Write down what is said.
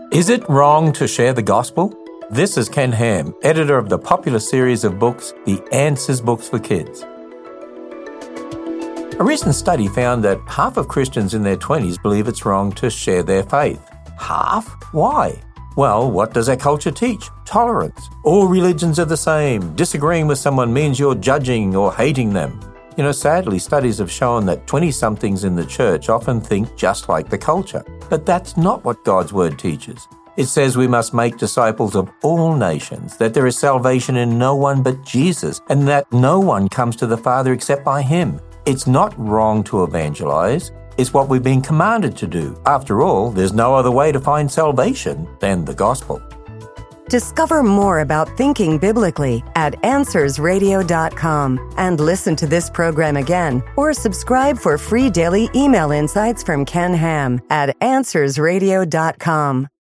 Is it wrong to share the gospel? This is Ken Ham, editor of the popular series of books, The Answers Books for Kids. A recent study found that half of Christians in their 20s believe it's wrong to share their faith. Half? Why? Well, what does our culture teach? Tolerance. All religions are the same. Disagreeing with someone means you're judging or hating them. Sadly, studies have shown that 20-somethings in the church often think just like the culture. But that's not what God's Word teaches. It says we must make disciples of all nations, that there is salvation in no one but Jesus, and that no one comes to the Father except by Him. It's not wrong to evangelize. It's what we've been commanded to do. After all, there's no other way to find salvation than the gospel. Discover more about thinking biblically at AnswersRadio.com and listen to this program again or subscribe for free daily email insights from Ken Ham at AnswersRadio.com.